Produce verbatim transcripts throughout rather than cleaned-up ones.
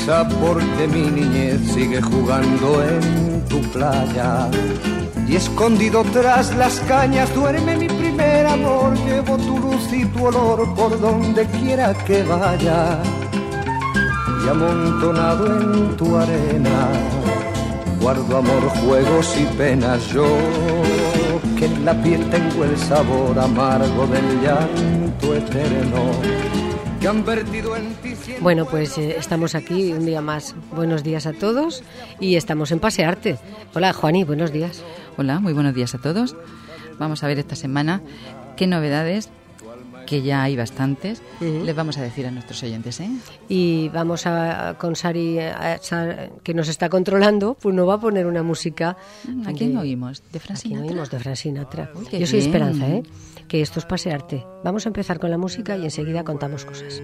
prisa porque mi niñez sigue jugando en tu playa. Y escondido tras las cañas duerme mi primer amor. Llevo tu luz y tu olor por donde quiera que vaya. Y amontonado en tu arena guardo amor, juegos y penas. Yo que en la piel tengo el sabor amargo del llanto eterno que han vertido en ti. Bueno, pues eh, estamos aquí un día más. Buenos días a todos y estamos en Pasearte. Hola, Juani, buenos días. Hola, muy buenos días a todos. Vamos a ver esta semana qué novedades, que ya hay bastantes, uh-huh. les vamos a decir a nuestros oyentes, ¿eh? Y vamos a, con Sari, a, Sar, que nos está controlando, pues nos va a poner una música. ¿A quién de, oímos? ¿De Frank Sinatra? Aquí oímos de Frank Sinatra. Uy, Yo soy bien. Esperanza, ¿eh? Que esto es Pasearte. Vamos a empezar con la música y enseguida contamos cosas.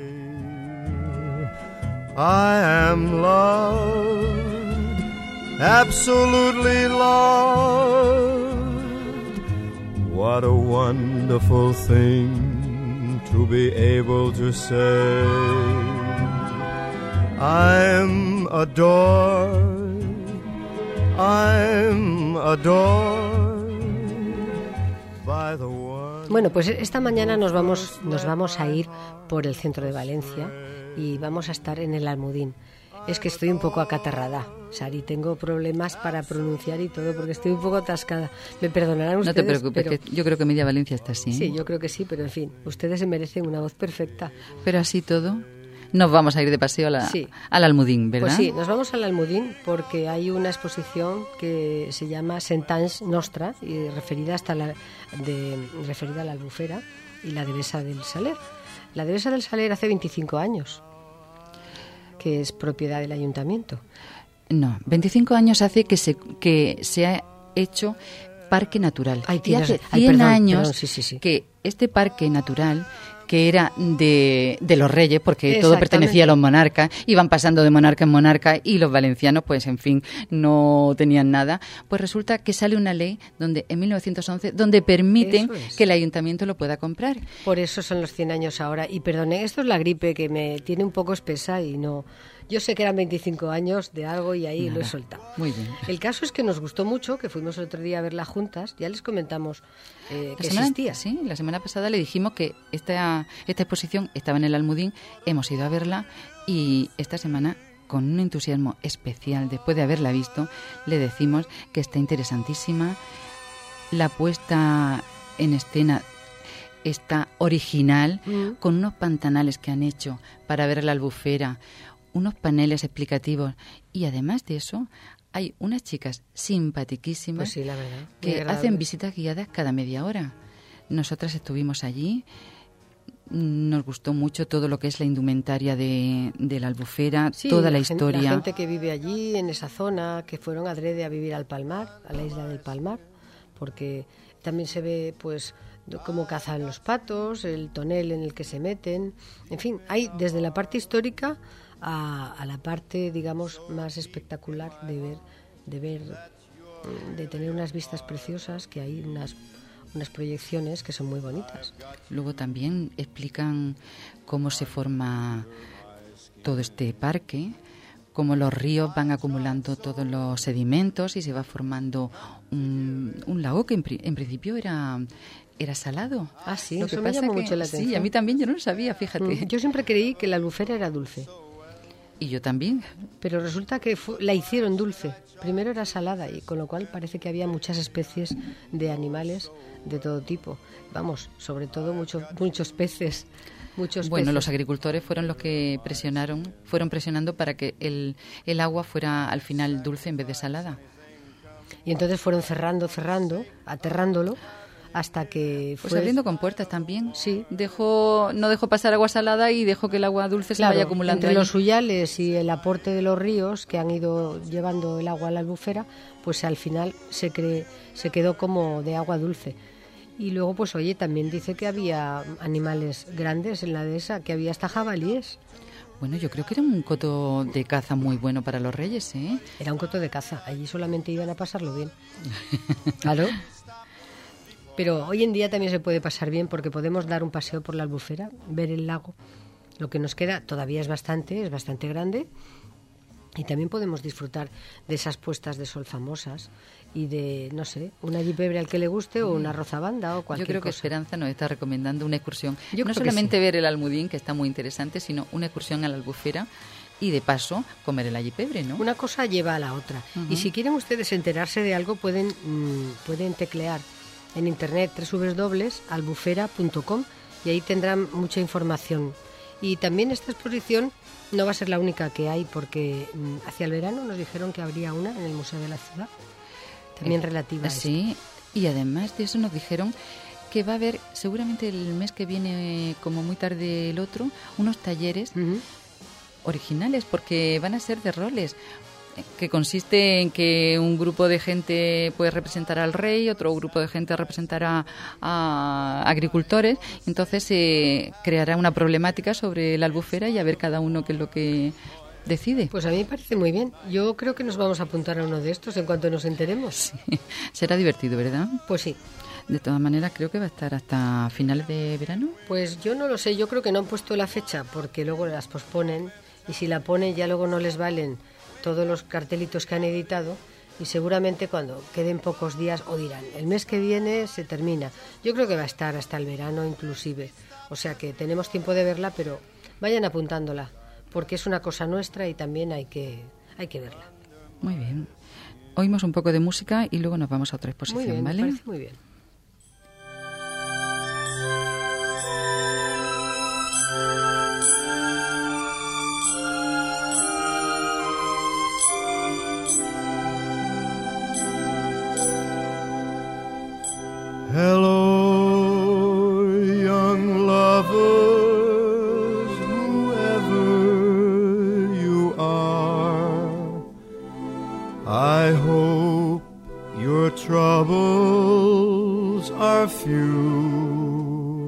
I am loved, absolutely loved. What a wonderful thing to be able to say. I'm adored, I'm adored by the one. Bueno, pues esta mañana nos vamos, nos vamos a ir por el centro de Valencia y vamos a estar en el Almudín. Es que estoy un poco acatarrada, Sari, tengo problemas para pronunciar y todo porque estoy un poco atascada. Me perdonarán ustedes. No te preocupes, pero... que yo creo que media Valencia está así. Sí, yo creo que sí, pero en fin, ustedes se merecen una voz perfecta. Pero así todo, nos vamos a ir de paseo a la, sí. al Almudín, ¿verdad? Pues sí, nos vamos al Almudín porque hay una exposición que se llama Cent Anys Nostra y referida hasta la de referida a la Albufera y la Devesa del Saler. La Devesa del Saler hace veinticinco años que es propiedad del ayuntamiento. No, veinticinco años hace que se que se ha hecho parque natural. Ay, y hace ay, cien perdón, años perdón, sí, sí, sí. que este parque natural, que era de, de los reyes, porque todo pertenecía a los monarcas, iban pasando de monarca en monarca y los valencianos, pues en fin, no tenían nada, pues resulta que sale una ley donde en mil novecientos once donde permiten es. que el ayuntamiento lo pueda comprar. Por eso son los cien años ahora. Y perdone, esto es la gripe que me tiene un poco espesa y no... Yo sé que eran veinticinco años de algo y ahí Nada. lo he soltado. Muy bien. El caso es que nos gustó mucho, que fuimos el otro día a verla juntas, ya les comentamos eh, que semana, existía. Sí, la semana pasada le dijimos que esta, esta exposición estaba en el Almudín, hemos ido a verla y esta semana, con un entusiasmo especial, después de haberla visto, le decimos que está interesantísima. La puesta en escena está original, mm. con unos pantanales que han hecho para ver la Albufera, unos paneles explicativos y además de eso hay unas chicas simpaticísimas pues sí, la verdad, que hacen visitas guiadas cada media hora. Nosotras estuvimos allí, nos gustó mucho todo lo que es la indumentaria de, de la Albufera, sí, toda la, la historia. Gente, la gente que vive allí, en esa zona, que fueron adrede a vivir al Palmar, a la isla del Palmar, porque también se ve pues cómo cazan los patos, el tonel en el que se meten, en fin, hay desde la parte histórica A, a la parte, digamos, más espectacular de ver, de ver, de tener unas vistas preciosas, que hay unas, unas proyecciones que son muy bonitas. Luego también explican cómo se forma todo este parque, cómo los ríos van acumulando todos los sedimentos y se va formando un, un lago que en, en principio era... Era salado. Ah, sí, lo eso que me pasa llamó que, mucho la atención. Sí, a mí también, yo no lo sabía, fíjate. Mm, yo siempre creí que la Albufera era dulce. Y yo también. Pero resulta que fue, la hicieron dulce. Primero era salada y con lo cual parece que había muchas especies de animales de todo tipo. Vamos, sobre todo muchos muchos peces. Muchos bueno, peces. Los agricultores fueron los que presionaron, fueron presionando para que el, el agua fuera al final dulce en vez de salada. Y entonces fueron cerrando, cerrando, aterrándolo. Hasta que fue... Pues abriendo con puertas también. Sí. Dejó, no dejó pasar agua salada y dejó que el agua dulce claro, se vaya acumulando. Entre ahí. los huyales y el aporte de los ríos que han ido llevando el agua a la Albufera, pues al final se, cree, se quedó como de agua dulce. Y luego, pues oye, también dice que había animales grandes en la dehesa, que había hasta jabalíes. Bueno, yo creo que era un coto de caza muy bueno para los reyes, ¿eh? Era un coto de caza, allí solamente iban a pasarlo bien. ¿Claro? Pero hoy en día también se puede pasar bien porque podemos dar un paseo por la Albufera, ver el lago. Lo que nos queda todavía es bastante, es bastante grande. Y también podemos disfrutar de esas puestas de sol famosas y de, no sé, una yipebre al que le guste o una rozabanda o cualquier cosa. Yo creo que cosa. Esperanza nos está recomendando una excursión. Yo no solamente sí. ver el Almudín, que está muy interesante, sino una excursión a la Albufera y de paso comer el yipebre, ¿no? Una cosa lleva a la otra. Uh-huh. Y si quieren ustedes enterarse de algo, pueden, mmm, pueden teclear en internet doble u doble u doble u punto albufera punto com y ahí tendrán mucha información. Y también esta exposición no va a ser la única que hay, porque mmm, hacia el verano nos dijeron que habría una en el Museo de la Ciudad, también eh, relativa a sí, esto. Y además de eso nos dijeron que va a haber, seguramente el mes que viene, como muy tarde el otro, unos talleres uh-huh. originales, porque van a ser de roles, que consiste en que un grupo de gente puede representar al rey, otro grupo de gente representará a agricultores, entonces se eh, creará una problemática sobre la Albufera y a ver cada uno qué es lo que decide. Pues a mí me parece muy bien. Yo creo que nos vamos a apuntar a uno de estos en cuanto nos enteremos. Sí. Será divertido, ¿verdad? Pues sí. De todas maneras, creo que va a estar hasta finales de verano. Pues yo no lo sé, yo creo que no han puesto la fecha porque luego las posponen y si la ponen ya luego no les valen todos los cartelitos que han editado y seguramente cuando queden pocos días o dirán, el mes que viene se termina. Yo creo que va a estar hasta el verano inclusive, o sea que tenemos tiempo de verla, pero vayan apuntándola porque es una cosa nuestra y también hay que, hay que verla. Muy bien. Oímos un poco de música y luego nos vamos a otra exposición, muy bien, ¿vale? Me parece muy bien. Hello, young lovers, whoever you are, I hope your troubles are few.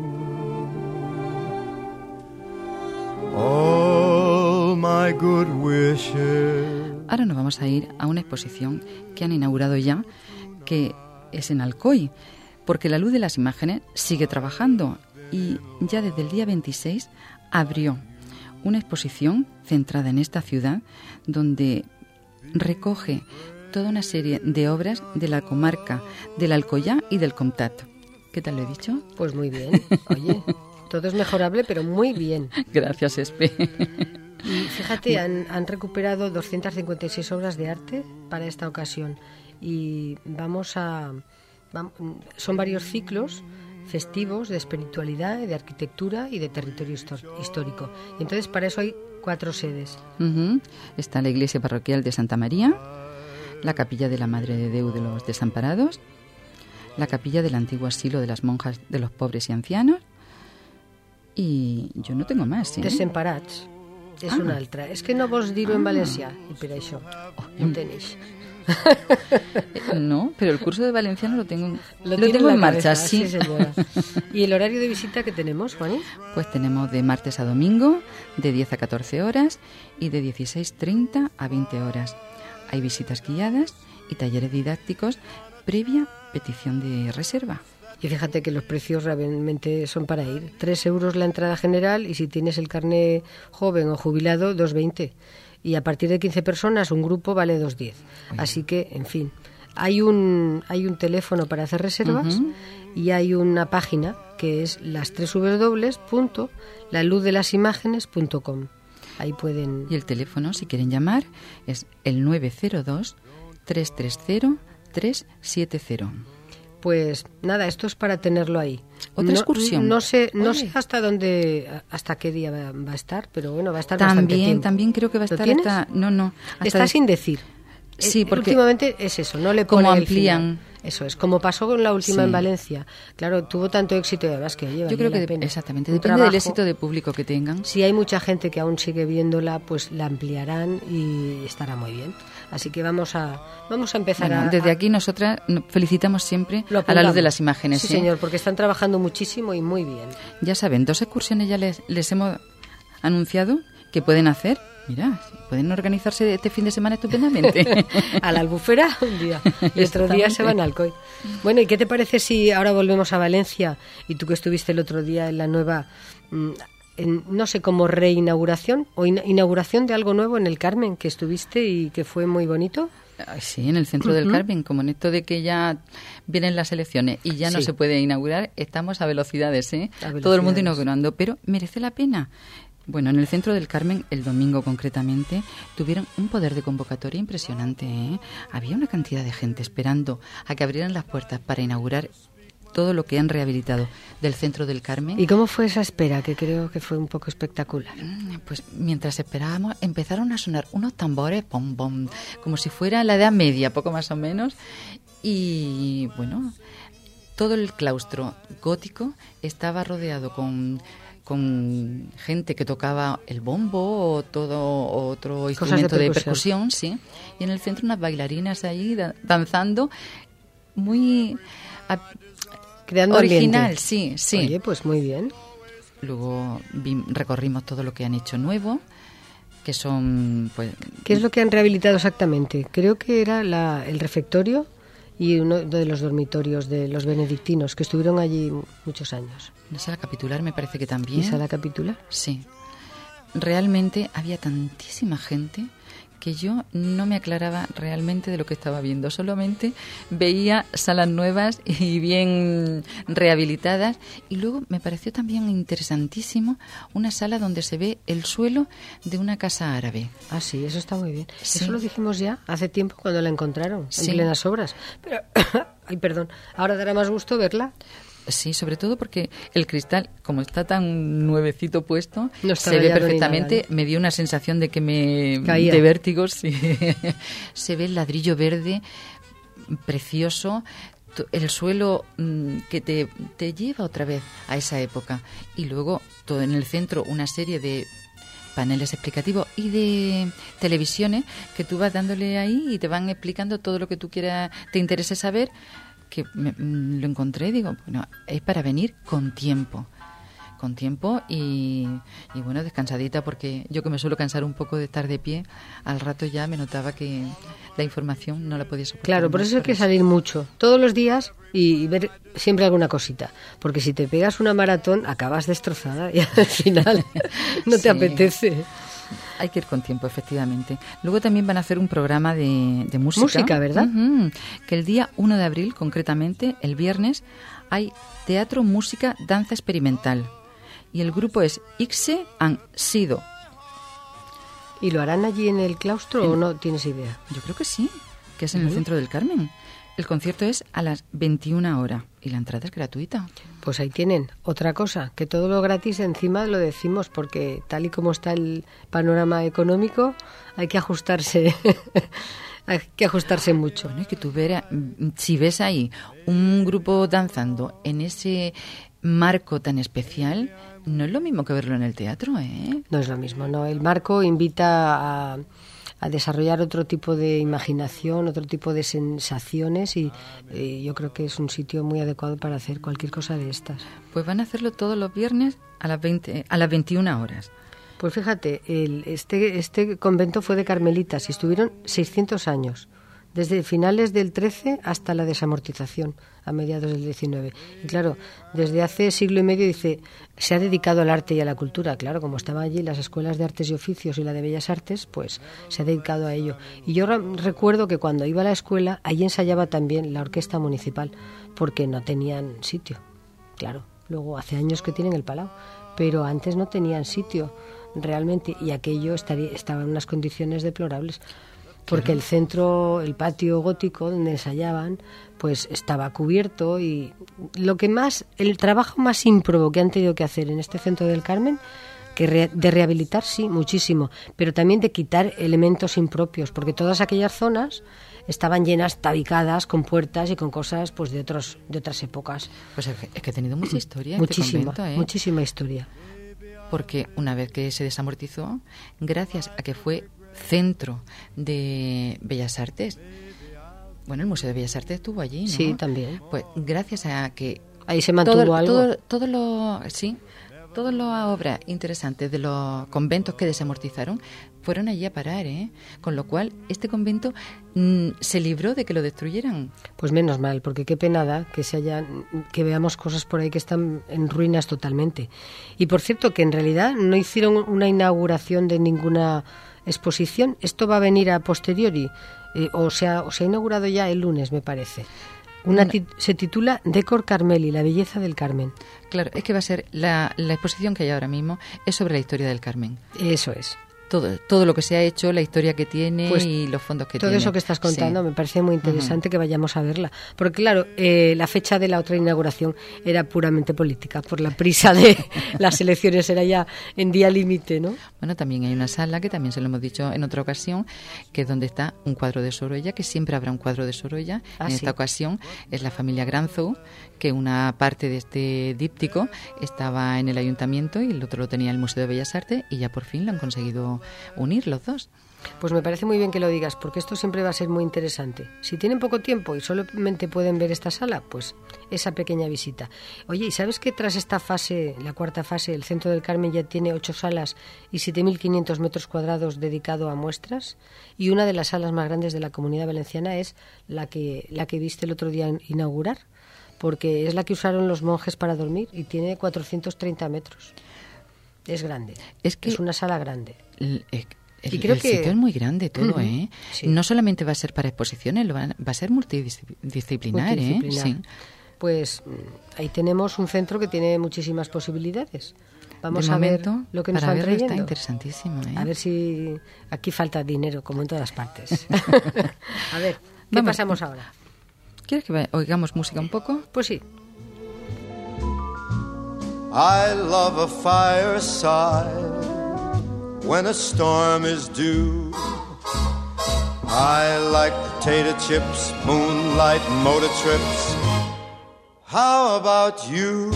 All my good wishes. Ahora nos vamos a ir a una exposición que han inaugurado ya, que es en Alcoy, porque la Luz de las Imágenes sigue trabajando y ya desde el día veintiséis abrió una exposición centrada en esta ciudad donde recoge toda una serie de obras de la comarca del Alcoyá y del Comtat. ¿Qué tal lo he dicho? Pues muy bien. Oye, todo es mejorable, pero muy bien. Gracias, Espe. Y fíjate, han, han recuperado doscientas cincuenta y seis obras de arte para esta ocasión y vamos a... Son varios ciclos festivos de espiritualidad, de arquitectura y de territorio histórico. Y entonces para eso hay cuatro sedes. Uh-huh. Está la iglesia parroquial de Santa María, la capilla de la Madre de Déu de los Desamparados, la capilla del antiguo asilo de las monjas de los pobres y ancianos y yo no tengo más. ¿eh? Desemparats. És ah. una altra. És que no vols dir-ho ah. en valencià i per això oh, ho tenéis. No, pero el curso de valenciano lo tengo, lo lo tengo en, en marcha, cabeza, sí. sí señora. ¿Y el horario de visita que tenemos, Juaní? Pues tenemos de martes a domingo, de diez a catorce horas y de dieciséis treinta a veinte horas. Hay visitas guiadas y talleres didácticos previa petición de reserva. Y fíjate que los precios realmente son para ir. Tres euros la entrada general y si tienes el carné joven o jubilado, dos veinte. Y a partir de quince personas, un grupo vale dos diez. Así que, en fin, hay un hay un teléfono para hacer reservas uh-huh. y hay una página que es las doble u doble u doble u punto la luz de las imágenes punto com. Ahí pueden... Y el teléfono, si quieren llamar, es el nueve cero dos, tres tres cero, tres siete cero. Pues nada, esto es para tenerlo ahí. Otra no, excursión. No sé, no sé hasta dónde, hasta qué día va, va a estar, pero bueno, va a estar también, bastante tiempo. También creo que va a estar hasta... No, no. Hasta Está de... sin decir. Sí, porque... Últimamente es eso, no le ponen como amplían. El final. Eso es, como pasó con la última sí. en Valencia. Claro, tuvo tanto éxito y además que oye, yo creo que de, exactamente, un depende trabajo. del éxito de público que tengan. Si hay mucha gente que aún sigue viéndola, pues la ampliarán y estará muy bien. Así que vamos a vamos a empezar bueno, a... Desde aquí nosotras felicitamos siempre a la Luz de las Imágenes. Sí, ¿eh? señor, porque están trabajando muchísimo y muy bien. Ya saben, dos excursiones ya les, les hemos anunciado que pueden hacer. Mira, pueden organizarse este fin de semana estupendamente. A la Albufera un día y otro día se van al Alcoy. Bueno, ¿y qué te parece si ahora volvemos a Valencia y tú que estuviste el otro día en la nueva... en, no sé, como reinauguración o in, inauguración de algo nuevo en el Carmen, que estuviste y que fue muy bonito. Sí, en el centro uh-huh. del Carmen, como en esto de que ya vienen las elecciones y ya no sí. se puede inaugurar, estamos a velocidades, ¿eh? A velocidades. Todo el mundo inaugurando, pero merece la pena. Bueno, en el centro del Carmen, el domingo concretamente, tuvieron un poder de convocatoria impresionante, ¿eh? Había una cantidad de gente esperando a que abrieran las puertas para inaugurar todo lo que han rehabilitado del centro del Carmen. ¿Y cómo fue esa espera, que creo que fue un poco espectacular? Pues mientras esperábamos, empezaron a sonar unos tambores, bom, bom, como si fuera la Edad Media, poco más o menos. Y bueno, todo el claustro gótico estaba rodeado con... con gente que tocaba el bombo o todo otro instrumento de percusión. de percusión, sí. Y en el centro unas bailarinas ahí da- danzando muy a, creando original, ambiente. sí, sí. Oye, pues muy bien. Luego vi, recorrimos todo lo que han hecho nuevo, que son pues ¿Qué es lo que han rehabilitado exactamente? Creo que era la, el refectorio y uno de los dormitorios de los benedictinos, que estuvieron allí muchos años. La sala capitular me parece que también. ¿Y sala capitular? Sí. Realmente había tantísima gente que yo no me aclaraba realmente de lo que estaba viendo. Solamente veía salas nuevas y bien rehabilitadas. Y luego me pareció también interesantísimo una sala donde se ve el suelo de una casa árabe. Ah, sí, eso está muy bien. Sí. Eso lo dijimos ya hace tiempo cuando la encontraron, Sí. en plenas obras. Pero, ay, perdón, ahora dará más gusto verla. Sí, sobre todo porque el cristal, como está tan nuevecito puesto, No se ve ya perfectamente. nada, ¿no? Me dio una sensación de que me... Caía. de vértigos. Sí. Se ve el ladrillo verde, precioso, t- el suelo mmm, que te, te lleva otra vez a esa época. Y luego, todo en el centro, una serie de paneles explicativos y de televisiones que tú vas dándole ahí y te van explicando todo lo que tú quieras, te interese saber, que me, lo encontré, digo, bueno, es para venir con tiempo, con tiempo y, y bueno, descansadita, porque yo que me suelo cansar un poco de estar de pie, al rato ya me notaba que la información no la podía soportar. Claro, por eso hay que salir mucho, todos los días, y ver siempre alguna cosita, porque si te pegas una maratón acabas destrozada y al final no te Sí. apetece. Hay que ir con tiempo, efectivamente. Luego también van a hacer un programa de, de música. Música, ¿verdad? Uh-huh. Que el día uno de abril, concretamente, el viernes, hay teatro, música, danza experimental. Y el grupo es Ixe and Sido. ¿Y lo harán allí en el claustro En- o no tienes idea? Yo creo que sí, que es en Uh-huh. el centro del Carmen. El concierto es a las veintiuna horas y la entrada es gratuita. Pues ahí tienen otra cosa, que todo lo gratis encima lo decimos porque tal y como está el panorama económico hay que ajustarse, hay que ajustarse mucho. Bueno, es que tú verás, si ves ahí un grupo danzando en ese marco tan especial, no es lo mismo que verlo en el teatro, ¿eh? No es lo mismo, no. El marco invita a, a desarrollar otro tipo de imaginación, otro tipo de sensaciones y, y yo creo que es un sitio muy adecuado para hacer cualquier cosa de estas. Pues van a hacerlo todos los viernes a las veinte, a las veintiuna horas. Pues fíjate, el, este, este convento fue de carmelitas y estuvieron seiscientos años, desde finales del trece hasta la desamortización, a mediados del diecinueve. Y claro, desde hace siglo y medio, dice, se ha dedicado al arte y a la cultura. Claro, como estaban allí las escuelas de artes y oficios y la de bellas artes, pues se ha dedicado a ello. Y yo recuerdo que cuando iba a la escuela, allí ensayaba también la orquesta municipal, porque no tenían sitio. Claro, luego hace años que tienen el Palau, pero antes no tenían sitio realmente, y aquello estaría, estaba en unas condiciones deplorables. Porque el centro, el patio gótico donde ensayaban, pues estaba cubierto y lo que más, el trabajo más ímprobo que han tenido que hacer en este centro del Carmen, que re, de rehabilitar, sí, muchísimo, pero también de quitar elementos impropios, porque todas aquellas zonas estaban llenas, tabicadas, con puertas y con cosas pues de otros de otras épocas. Pues es que, es que ha tenido mucha historia. Muchísima, este convento, ¿eh? muchísima historia. Porque una vez que se desamortizó, gracias a que fue centro de Bellas Artes, bueno, el Museo de Bellas Artes estuvo allí, ¿no? Sí, también. Pues gracias a que ahí se mantuvo todo, algo. todo, todo lo, sí, todas las obras interesantes de los conventos que desamortizaron fueron allí a parar, ¿eh? Con lo cual, este convento mmm, se libró de que lo destruyeran. Pues menos mal, porque qué penada que se hayan, que veamos cosas por ahí que están en ruinas totalmente. Y por cierto, que en realidad no hicieron una inauguración de ninguna exposición. Esto va a venir a posteriori, eh, o sea, o se ha inaugurado ya el lunes, me parece. Una tit- se titula Decor Carmeli, la belleza del Carmen. Claro, es que va a ser la, la exposición que hay ahora mismo es sobre la historia del Carmen. Eso es. Todo, todo lo que se ha hecho, la historia que tiene Pues y los fondos que todo tiene. Todo eso que estás contando, sí. Me parece muy interesante uh-huh. que vayamos a verla. Porque claro, eh, la fecha de la otra inauguración era puramente política, por la prisa de las elecciones, era ya en día límite, ¿no? Bueno, también hay una sala que también se lo hemos dicho en otra ocasión, que es donde está un cuadro de Sorolla, que siempre habrá un cuadro de Sorolla. Ah, en sí. esta ocasión es la familia Granzo, que una parte de este díptico estaba en el ayuntamiento y el otro lo tenía el Museo de Bellas Artes, y ya por fin lo han conseguido unir los dos. Pues me parece muy bien que lo digas, porque esto siempre va a ser muy interesante. Si tienen poco tiempo y solamente pueden ver esta sala, pues esa pequeña visita. Oye, ¿y sabes que tras esta fase, la cuarta fase, el Centro del Carmen ya tiene ocho salas y siete mil quinientos metros cuadrados dedicado a muestras? Y una de las salas más grandes de la Comunidad Valenciana es la que, la que viste el otro día inaugurar, porque es la que usaron los monjes para dormir y tiene cuatrocientos treinta metros. Es grande, es, que es una sala grande. El, el, y creo el que sitio es muy grande todo, uh-huh. ¿eh? Sí. No solamente va a ser para exposiciones, va a ser multidisciplinar, multidisciplinar. ¿eh? Sí. Pues ahí tenemos un centro que tiene muchísimas posibilidades. Vamos de a momento, ver lo que nos para van trayendo. Está interesantísimo, ¿eh? A ver si aquí falta dinero, como en todas partes. A ver, ¿qué Vamos. pasamos ahora? ¿Quieres que oigamos música un poco? Pues sí. I love a fireside when a storm is due. I like potato chips, moonlight motor trips. How about you?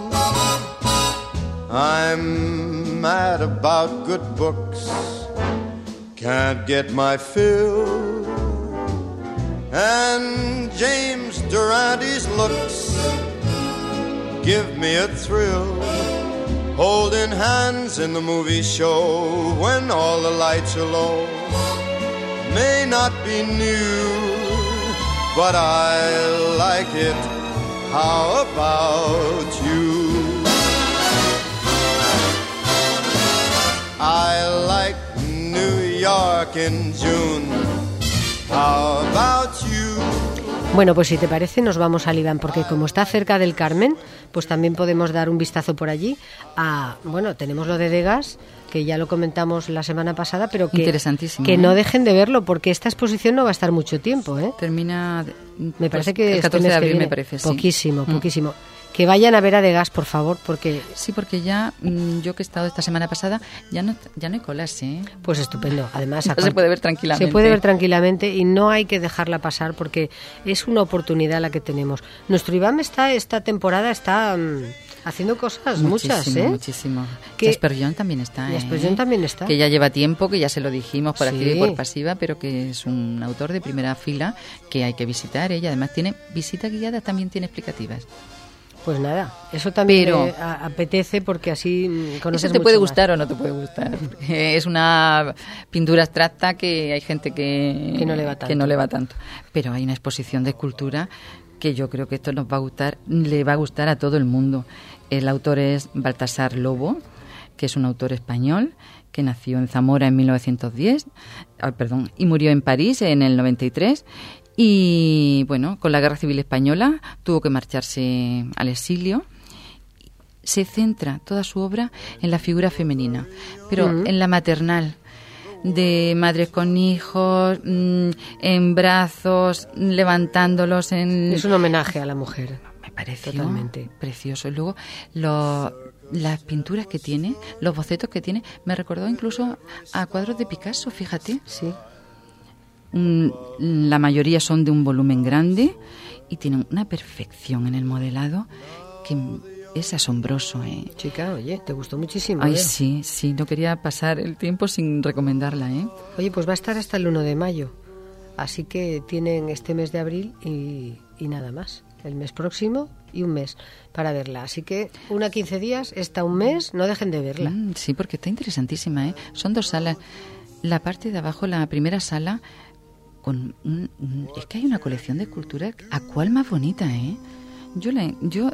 I'm mad about good books, can't get my fill. And James Durante's looks give me a thrill, holding hands in the movie show when all the lights are low. May not be new, but I like it. How about you? I like New York in June. How about you? Bueno, pues si te parece nos vamos al Iván, porque como está cerca del Carmen, pues también podemos dar un vistazo por allí a, bueno, tenemos lo de Degas, que ya lo comentamos la semana pasada, pero que, Interesantísimo, que ¿eh? no dejen de verlo, porque esta exposición no va a estar mucho tiempo, ¿eh? Termina, me parece pues, que el catorce este de abril, viene, me parece, sí. Poquísimo, poquísimo. Mm. Que vayan a ver a Degas, por favor, porque... Sí, porque ya, yo que he estado esta semana pasada, ya no ya no hay colas, ¿eh? Pues estupendo. Además, no se puede ver tranquilamente. Se puede ver tranquilamente y no hay que dejarla pasar porque es una oportunidad la que tenemos. Nuestro Iván está esta temporada está um, haciendo cosas muchísimo, muchas, ¿eh? Muchísimo. Que Jasper también está, ¿eh? Jasper también está. Que ya lleva tiempo, que ya se lo dijimos por sí. activa y por pasiva, pero que es un autor de primera fila que hay que visitar. Ella además tiene visitas guiadas, también tiene explicativas. Pues nada, eso también Pero, me apetece porque así conoces eso te mucho puede más. gustar o no te puede gustar. Es una pintura abstracta que hay gente que, que, no le va tanto. que no le va tanto. Pero hay una exposición de escultura que yo creo que esto nos va a gustar, le va a gustar a todo el mundo. El autor es Baltasar Lobo, que es un autor español que nació en Zamora en mil novecientos diez, ah, perdón, y murió en París en el noventa y tres. Y bueno, con la Guerra Civil Española tuvo que marcharse al exilio. Se centra toda su obra en la figura femenina, pero uh-huh. en la maternal, de madres con hijos, mmm, en brazos, levantándolos. En... Es un homenaje a la mujer. Me pareció totalmente precioso. Y luego lo, las pinturas que tiene, los bocetos que tiene, me recordó incluso a cuadros de Picasso, fíjate. Sí. La mayoría son de un volumen grande y tienen una perfección en el modelado que es asombroso, ¿eh? Chica, oye, te gustó muchísimo. Ay, ¿eh? sí, sí, no quería pasar el tiempo sin recomendarla, ¿eh? Oye, pues va a estar hasta el uno de mayo, así que tienen este mes de abril y, y nada más. el mes próximo y un mes para verla. Así que una quince días, esta un mes, no dejen de verla. Mm, sí, porque está interesantísima, ¿eh? Son dos salas. La parte de abajo, la primera sala, con un, un, es que hay una colección de esculturas, ¿a cuál más bonita, eh? Yo, la, yo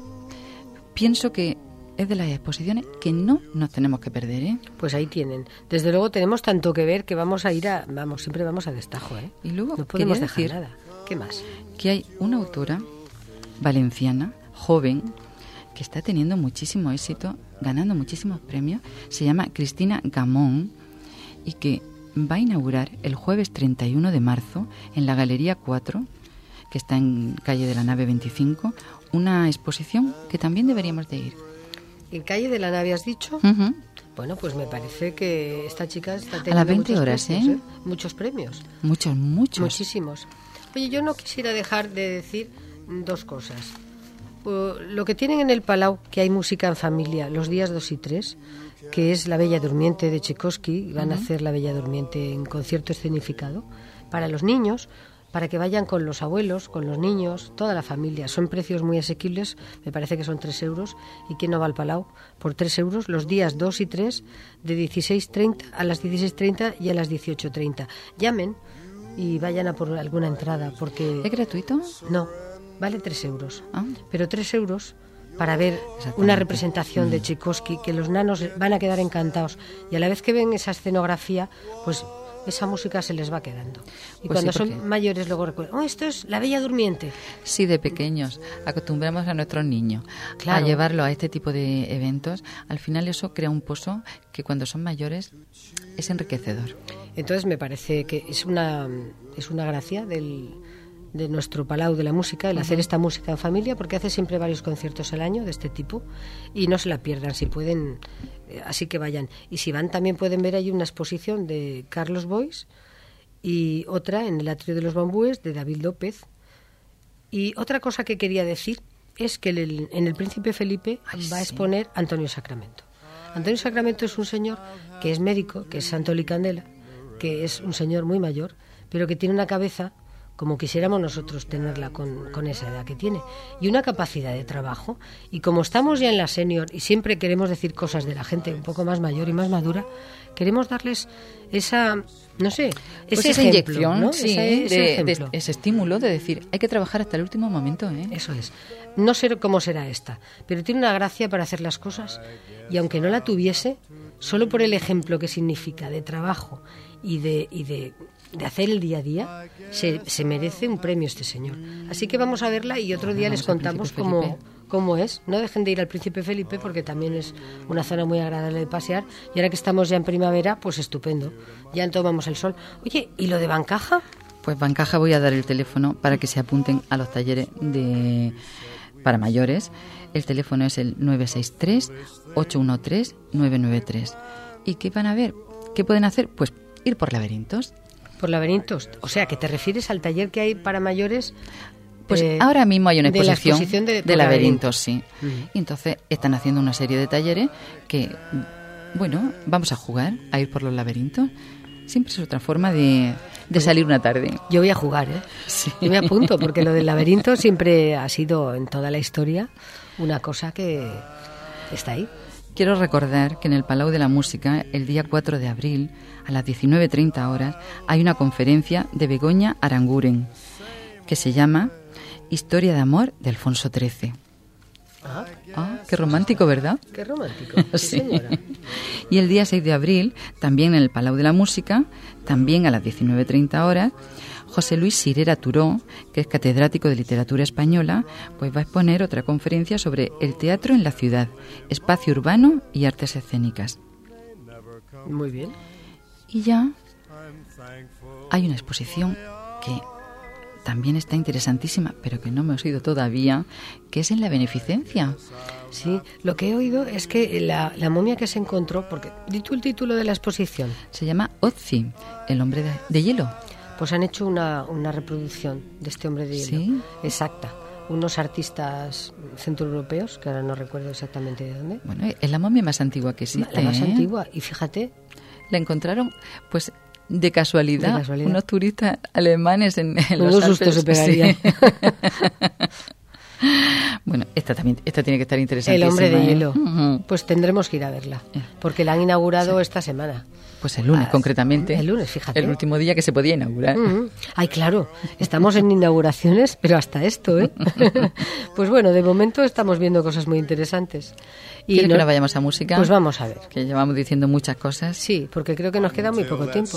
pienso que es de las exposiciones que no nos tenemos que perder, ¿eh? Pues ahí tienen. Desde luego tenemos tanto que ver que vamos a ir a... Vamos, siempre vamos a destajo, ¿eh? Y luego no podemos quería dejar decir nada. ¿Qué más? Que hay una autora valenciana, joven, que está teniendo muchísimo éxito, ganando muchísimos premios. Se llama Cristina Gamón y que va a inaugurar el jueves treinta y uno de marzo en la Galería cuatro, que está en calle de la Nave veinticinco, una exposición que también deberíamos de ir. ¿En calle de la Nave has dicho? Uh-huh. Bueno, pues me parece que esta chica está teniendo a las veinte muchos horas, premios, ¿eh? ¿eh? Muchos premios. Muchos, muchos. Muchísimos. Oye, yo no quisiera dejar de decir dos cosas. Uh, lo que tienen en el Palau, que hay música en familia los días dos y tres, que es La Bella Durmiente de Tchaikovsky, van uh-huh. a hacer La Bella Durmiente en concierto escenificado para los niños, para que vayan con los abuelos, con los niños, toda la familia. Son precios muy asequibles, me parece que son tres euros. ¿Y quién no va al Palau? Por tres euros los días dos y tres, de dieciséis treinta a las dieciséis treinta y a las dieciocho treinta. Llamen y vayan a por alguna entrada, porque... ¿Es gratuito? No, vale tres euros. Ah. Pero tres euros para ver una representación mm. de Tchaikovsky, que los nanos van a quedar encantados. Y a la vez que ven esa escenografía, pues... esa música se les va quedando. Y pues cuando sí, son mayores luego recuerdan, oh, esto es La Bella Durmiente. Sí, de pequeños acostumbramos a nuestros niños claro. a llevarlo a este tipo de eventos. Al final eso crea un pozo que cuando son mayores es enriquecedor. Entonces me parece que es una, es una gracia del... de nuestro Palau de la Música, el uh-huh. hacer esta música en familia, porque hace siempre varios conciertos al año de este tipo y no se la pierdan si pueden, eh, así que vayan. Y si van también pueden ver ahí una exposición de Carlos Boix y otra en el Atrio de los Bambúes de David López. Y otra cosa que quería decir es que el, en el Príncipe Felipe Ay, va a exponer sí. Antonio Sacramento. Antonio Sacramento es un señor que es médico, que es santo licandela, que es un señor muy mayor, pero que tiene una cabeza como quisiéramos nosotros tenerla con, con esa edad que tiene, y una capacidad de trabajo. Y como estamos ya en la senior y siempre queremos decir cosas de la gente un poco más mayor y más madura, queremos darles esa, no sé, ese pues esa ejemplo, inyección, ¿no? sí, ese, ese, de, ejemplo. de, ese estímulo de decir, hay que trabajar hasta el último momento, ¿eh? Eso es. No sé cómo será esta, pero tiene una gracia para hacer las cosas, y aunque no la tuviese, solo por el ejemplo que significa de trabajo y de... y de de hacer el día a día, se, se merece un premio este señor. Así que vamos a verla y otro día les contamos cómo, cómo es. No dejen de ir al Príncipe Felipe porque también es una zona muy agradable de pasear, y ahora que estamos ya en primavera, pues estupendo, ya tomamos el sol. Oye, ¿y lo de Bancaja? Pues Bancaja voy a dar el teléfono para que se apunten a los talleres de para mayores. El teléfono es el nueve seis tres, ocho uno tres, nueve nueve tres. ¿Y qué van a ver? ¿Qué pueden hacer? Pues ir por laberintos. Por laberintos, o sea, que te refieres al taller que hay para mayores. Pues eh, ahora mismo hay una exposición de, exposición de, de laberintos, sí. Uh-huh. Y entonces están haciendo una serie de talleres que, bueno, vamos a jugar, a ir por los laberintos. Siempre es otra forma de, de salir una tarde. Yo voy a jugar, ¿eh? Sí. Yo me apunto, porque lo del laberinto siempre ha sido en toda la historia una cosa que está ahí. Quiero recordar que en el Palau de la Música, el día cuatro de abril, a las diecinueve treinta horas, hay una conferencia de Begoña Aranguren que se llama Historia de amor de Alfonso trece. Ah, ah qué romántico, ¿verdad? Qué romántico, sí, sí, señora. Y el día seis de abril, también en el Palau de la Música, también a las diecinueve treinta horas, José Luis Sirera Turó, que es catedrático de literatura española, pues va a exponer otra conferencia sobre el teatro en la ciudad, espacio urbano y artes escénicas. Muy bien. Y ya hay una exposición que también está interesantísima, pero que no me he oído todavía, que es en la beneficencia. Sí, lo que he oído es que la, la momia que se encontró, porque di tú el título de la exposición. Se llama Otzi, el hombre de, de hielo. Pues han hecho una, una reproducción de este hombre de hielo. ¿Sí? Exacta. Unos artistas centroeuropeos, que ahora no recuerdo exactamente de dónde. Bueno, es la momia más antigua que existe. La más ¿eh? antigua. Y fíjate. La encontraron, pues, de casualidad, de casualidad. unos turistas alemanes en, en los Alpes. Susto se pegaría. Sí. Bueno, esta también, esta tiene que estar interesante. El hombre de ¿eh? hielo. Uh-huh. Pues tendremos que ir a verla, porque la han inaugurado sí. esta semana. Pues el lunes, ah, concretamente. El lunes, fíjate. El último día que se podía inaugurar. Uh-huh. Ay, claro, estamos en inauguraciones, pero hasta esto, ¿eh? Pues bueno, de momento estamos viendo cosas muy interesantes. Y ¿Quieres no... que ahora vayamos a música? Pues vamos a ver. Que llevamos diciendo muchas cosas. Sí, porque creo que nos queda muy poco tiempo.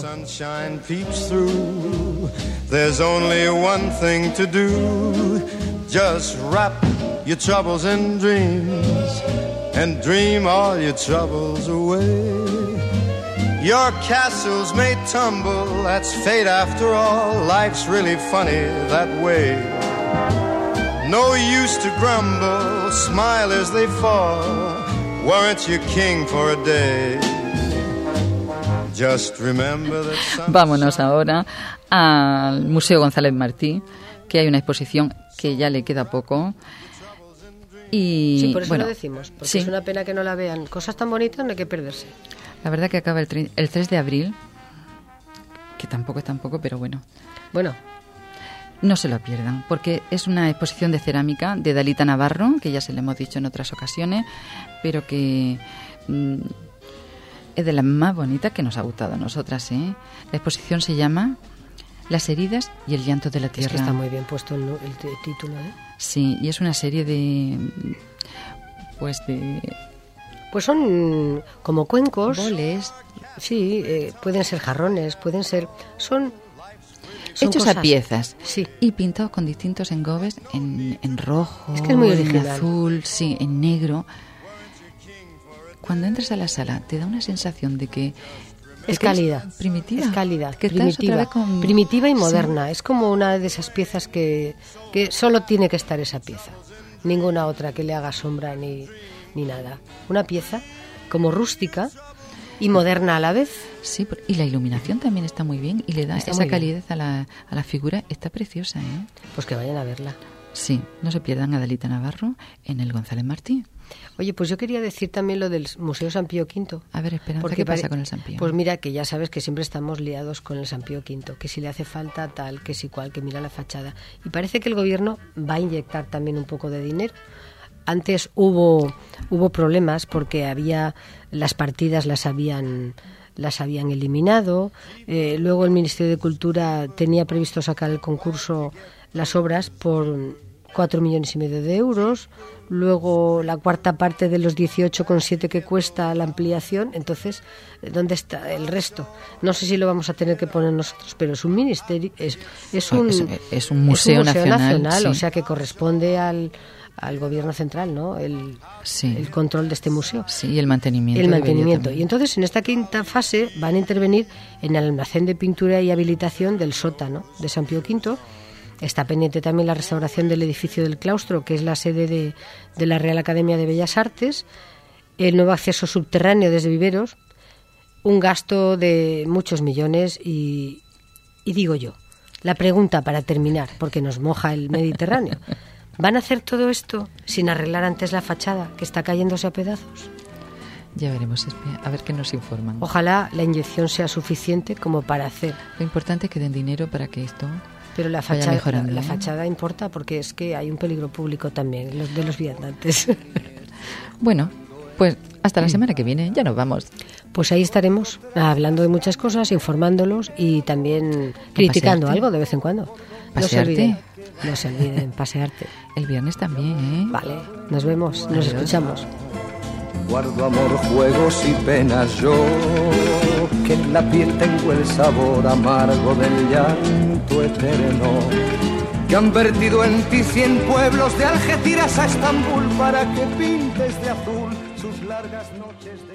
There's only one thing to do. Just wrap your troubles in dreams and dream all your troubles away. Your castles may tumble, that's fate after all. Life's really funny that way. No use to grumble, smile as they fall. Weren't you king for a day? Just remember that. Vámonos ahora al Museo González Martí, que hay una exposición que ya le queda poco. Y, sí, por eso bueno, lo decimos, porque sí. es una pena que no la vean. Cosas tan bonitas no hay que perderse. La verdad que acaba el, tre- el tres de abril, que tampoco es tampoco, pero bueno. Bueno. No se lo pierdan, porque es una exposición de cerámica de Dalita Navarro, que ya se le hemos dicho en otras ocasiones, pero que mmm, es de las más bonitas que nos ha gustado a nosotras, ¿eh? La exposición se llama Las heridas y el llanto de la tierra. Es que está muy bien puesto el, el, el título, ¿eh? Sí, y es una serie de... pues de... Pues son como cuencos. Boles. Sí, eh, pueden ser jarrones, pueden ser... Son... Son hechos cosas, a piezas, sí. Y pintados con distintos engobes en, en rojo, es que es muy en original. azul, sí, en negro. Cuando entras a la sala te da una sensación de que es cálida, primitiva, es cálida, que primitiva, otra vez con... primitiva y moderna. Sí. Es como una de esas piezas que, que solo tiene que estar esa pieza, ninguna otra que le haga sombra ni, ni nada. Una pieza como rústica y moderna a la vez. Sí, y la iluminación también está muy bien y le da está esa calidez a la, a la figura. Está preciosa, ¿eh? Pues que vayan a verla. Sí, no se pierdan a Dalita Navarro en el González Martí. Oye, pues yo quería decir también lo del Museo San Pío Quinto. A ver, Esperanza, ¿qué pasa pare... con el San Pío? Pues mira, que ya sabes que siempre estamos liados con el San Pío Quinto, que si le hace falta tal, que si cual, que mira la fachada. Y parece que el gobierno va a inyectar también un poco de dinero. Antes hubo hubo problemas porque había las partidas las habían las habían eliminado. Eh, luego el Ministerio de Cultura tenía previsto sacar el concurso las obras por cuatro millones y medio de euros. Luego la cuarta parte de los dieciocho coma siete que cuesta la ampliación. Entonces, ¿dónde está el resto? No sé si lo vamos a tener que poner nosotros, pero es un ministerio, es, es un es, es un museo, es un museo nacional, nacional sí. O sea que corresponde al al gobierno central, ¿no? El, sí. el control de este museo. Sí, y el mantenimiento. El mantenimiento. Y entonces en esta quinta fase van a intervenir en el almacén de pintura y habilitación del sótano de San Pío Quinto. Está pendiente también la restauración del edificio del claustro, que es la sede de, de la Real Academia de Bellas Artes, el nuevo acceso subterráneo desde Viveros, un gasto de muchos millones y, y digo yo, la pregunta para terminar, porque nos moja el Mediterráneo, ¿van a hacer todo esto sin arreglar antes la fachada, que está cayéndose a pedazos? Ya veremos, a ver qué nos informan. Ojalá la inyección sea suficiente como para hacer. Lo importante es que den dinero para que esto Pero la vaya fachada, mejorando. La, la ¿eh? fachada importa porque es que hay un peligro público también los de los viandantes. Bueno, pues hasta la semana que viene, ya nos vamos. Pues ahí estaremos, hablando de muchas cosas, informándolos y también criticando pasearte. algo de vez en cuando. ¿Pasearte? No se olviden, no se olviden, pasearte. El viernes también, ¿eh? Vale, nos vemos, nos Adiós. escuchamos. Guardo amor, juegos y penas yo, que en la piel tengo el sabor amargo del llanto eterno, que han vertido en ti cien pueblos de Algeciras a Estambul para que pintes de azul sus largas noches de